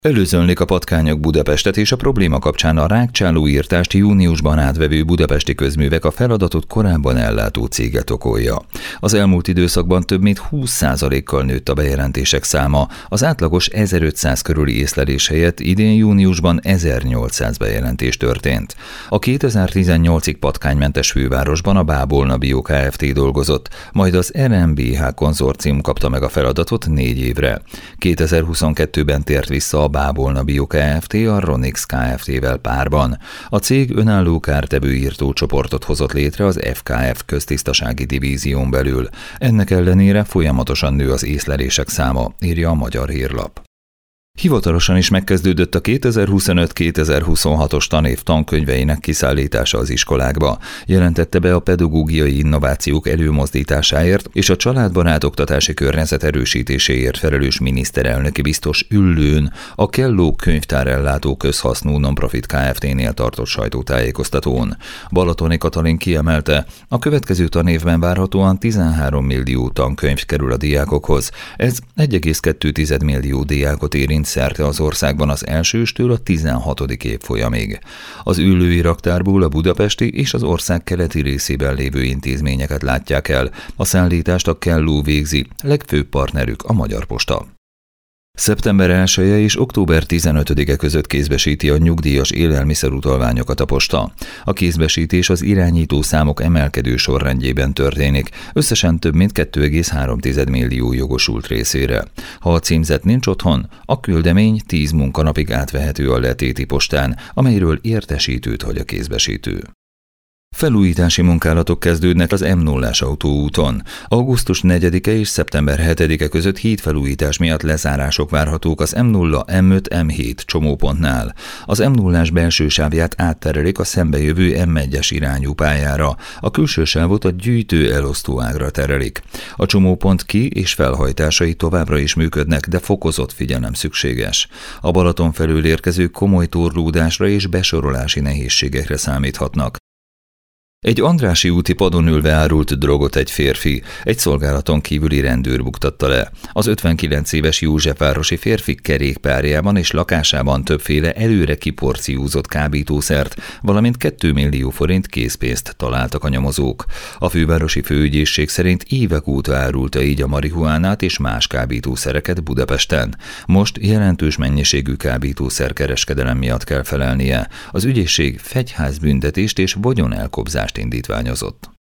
Előzönlik a patkányok Budapestet, és a probléma kapcsán a rágcsálóirtást júniusban átvevő budapesti közművek a feladatot korábban ellátó céget okolja. Az elmúlt időszakban több mint 20%-kal nőtt a bejelentések száma, az átlagos 1500 körüli észlelés helyett idén júniusban 1800 bejelentés történt. A 2018-ig patkánymentes fővárosban a Bábolna Bio Kft. Dolgozott, majd az RMBH konzorcium kapta meg a feladatot 4 évre. 2022-ben tért vissza a Bábolna Bio Kft. A Ronix Kft.-vel párban. A cég önálló kártevő írtócsoportot hozott létre az FKF köztisztasági divízión belül. Ennek ellenére folyamatosan nő az észlelések száma, írja a Magyar Hírlap. Hivatalosan is megkezdődött a 2025-2026-os tanév tankönyveinek kiszállítása az iskolákba, jelentette be a pedagógiai innovációk előmozdításáért és a családbarát oktatási környezet erősítéséért felelős miniszterelnöki biztos Üllőn a Kelló könyvtárellátó közhasznú non-profit Kft.-nél tartott sajtótájékoztatón. Balatoni Katalin kiemelte, a következő tanévben várhatóan 13 millió tankönyv kerül a diákokhoz. Ez 1,2 millió diákot érint szerte az országban az elsőstől a 16. évfolyamig. Az Üllői raktárból a budapesti és az ország keleti részében lévő intézményeket látják el. A szállítást a Kelló végzi, legfőbb partnerük a Magyar Posta. Szeptember 1-e és október 15-e között kézbesíti a nyugdíjas élelmiszerutalványokat a posta. A kézbesítés az irányító számok emelkedő sorrendjében történik, összesen több mint 2,3 millió jogosult részére. Ha a címzet nincs otthon, a küldemény 10 munkanapig átvehető a letéti postán, amelyről értesítőt hagy a kézbesítő. Felújítási munkálatok kezdődnek az M0-ás autóúton. Augusztus 4-e és szeptember 7-e között hídfelújítás miatt lezárások várhatók az M0, M5, M7 csomópontnál. Az M0-ás belső sávját átterelik a szembejövő M1-es irányú pályára, a külső sávot a gyűjtő elosztó ágra terelik. A csomópont ki- és felhajtásai továbbra is működnek, de fokozott figyelem szükséges. A Balaton felől érkezők komoly torlódásra és besorolási nehézségekre számíthatnak. Egy Andrássy úti padon ülve árult drogot egy férfi, egy szolgálaton kívüli rendőr buktatta le. Az 59 éves józsefvárosi férfi kerékpárjában és lakásában többféle előre kiporciózott kábítószert, valamint 2 millió forint készpénzt találtak a nyomozók. A fővárosi főügyészség szerint évek óta árulta így a marihuánát és más kábítószereket Budapesten. Most jelentős mennyiségű kábítószerkereskedelem miatt kell felelnie. Az ügyészség fegyházbüntetést és vagyonelkobzást indítványozott.